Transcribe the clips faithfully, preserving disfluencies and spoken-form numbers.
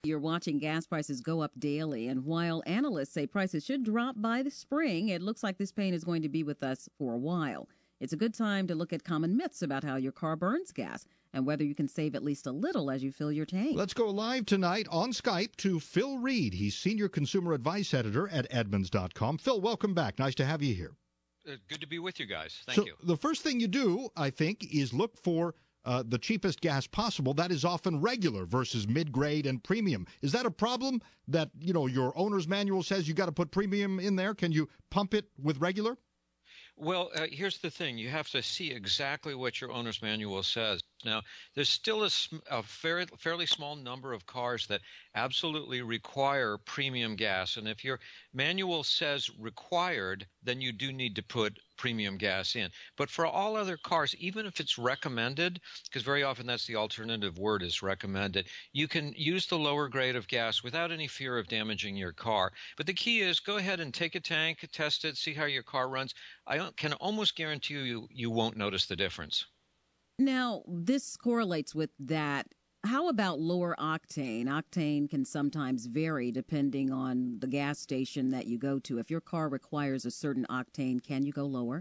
You're watching gas prices go up daily, and while analysts say prices should drop by the spring, it looks like this pain is going to be with us for a while. It's a good time to look at common myths about how your car burns gas and whether you can save at least a little as you fill your tank. Let's go live tonight on Skype to Phil Reed. He's Senior Consumer Advice Editor at Edmunds dot com. Phil, welcome back. Nice to have you here. Uh, good to be with you guys. Thank so you. The first thing you do, I think, is look for uh, the cheapest gas possible. That is often regular versus mid-grade and premium. Is that a problem that, you know, your owner's manual says you got to put premium in there? Can you pump it with regular? Well, uh, here's the thing. You have to see exactly what your owner's manual says. Now, there's still a, a fair, fairly small number of cars that absolutely require premium gas. And if your manual says required, then you do need to put premium gas in. But for all other cars, even if it's recommended, because very often that's the alternative word is recommended, you can use the lower grade of gas without any fear of damaging your car. But the key is go ahead and take a tank, test it, see how your car runs. I can almost guarantee you you won't notice the difference. Now, this correlates with that. How about lower octane? Octane can sometimes vary depending on the gas station that you go to. If your car requires a certain octane, can you go lower?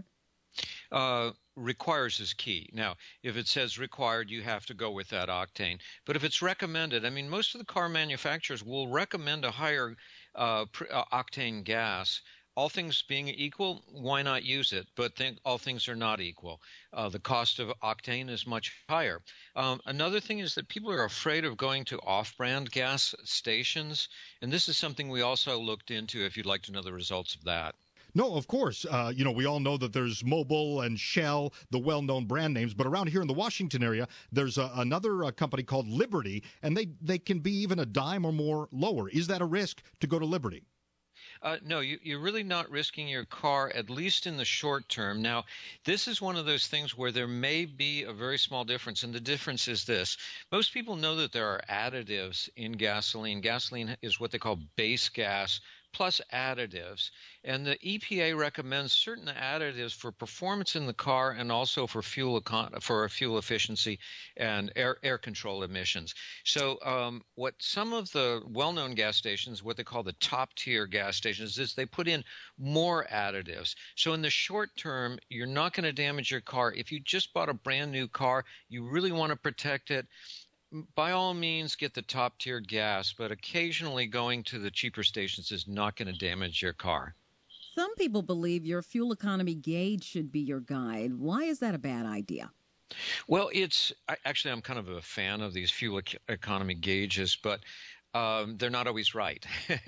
Uh, requires is key. Now, if it says required, you have to go with that octane. But if it's recommended, I mean, most of the car manufacturers will recommend a higher uh, pr- uh, octane gas. All things being equal, why not use it? But think all things are not equal. Uh, the cost of octane is much higher. Um, another thing is that people are afraid of going to off-brand gas stations, and this is something we also looked into if you'd like to know the results of that. No, of course. Uh, you know, we all know that there's Mobil and Shell, the well-known brand names. But around here in the Washington area, there's a, another uh, company called Liberty, and they, they can be even a dime or more lower. Is that a risk to go to Liberty? Uh, no, you, you're really not risking your car, at least in the short term. Now, this is one of those things where there may be a very small difference, and the difference is this. Most people know that there are additives in gasoline. Gasoline is what they call base gas plus additives, and the E P A recommends certain additives for performance in the car and also for fuel econ- for fuel efficiency and air air control emissions. So um, what some of the well-known gas stations, what they call the top-tier gas stations, is they put in more additives. So in the short term, you're not going to damage your car. If you just bought a brand new car, you really want to protect it. By all means, get the top-tier gas, but occasionally going to the cheaper stations is not going to damage your car. Some people believe your fuel economy gauge should be your guide. Why is that a bad idea? Well, it's actually I'm kind of a fan of these fuel economy gauges, but Um, they're not always right.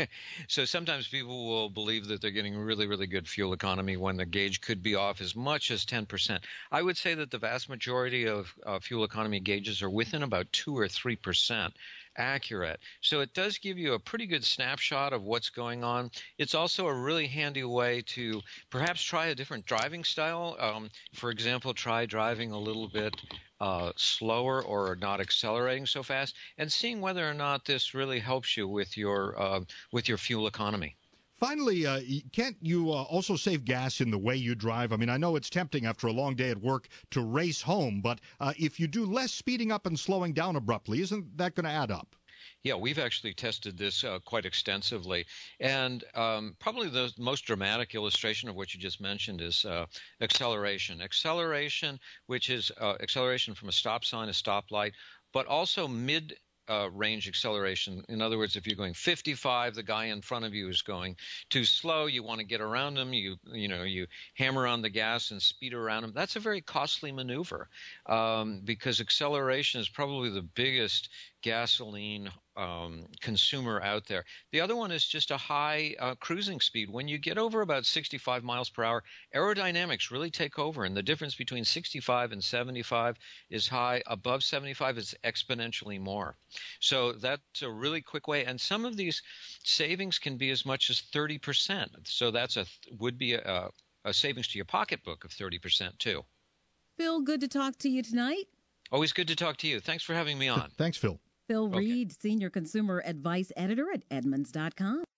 So sometimes people will believe that they're getting really, really good fuel economy when the gauge could be off as much as ten percent. I would say that the vast majority of uh, fuel economy gauges are within about two or three percent accurate. So it does give you a pretty good snapshot of what's going on. It's also a really handy way to perhaps try a different driving style. Um, for example, try driving a little bit Uh, slower or not accelerating so fast, and seeing whether or not this really helps you with your uh, with your fuel economy. Finally, uh, can't you uh, also save gas in the way you drive? I mean, I know it's tempting after a long day at work to race home, but uh, if you do less speeding up and slowing down abruptly, isn't that going to add up? Yeah, we've actually tested this uh, quite extensively. And um, probably the most dramatic illustration of what you just mentioned is uh, acceleration. Acceleration, which is uh, acceleration from a stop sign, a stoplight, but also mid Uh, range acceleration. In other words, if you're going fifty-five, the guy in front of you is going too slow. You want to get around him. You you know you hammer on the gas and speed around him. That's a very costly maneuver um, because acceleration is probably the biggest gasoline um, consumer out there. The other one is just a high uh, cruising speed. When you get over about sixty-five miles per hour, aerodynamics really take over, and the difference between sixty-five and seventy-five is high. Above seventy-five is exponentially more. So that's a really quick way, and some of these savings can be as much as thirty percent. So that's a would be a, a savings to your pocketbook of thirty percent too. Phil, good to talk to you tonight. Always good to talk to you. Thanks for having me on. Thanks, Phil. Phil Okay. Reed, Senior Consumer Advice Editor at Edmunds dot com.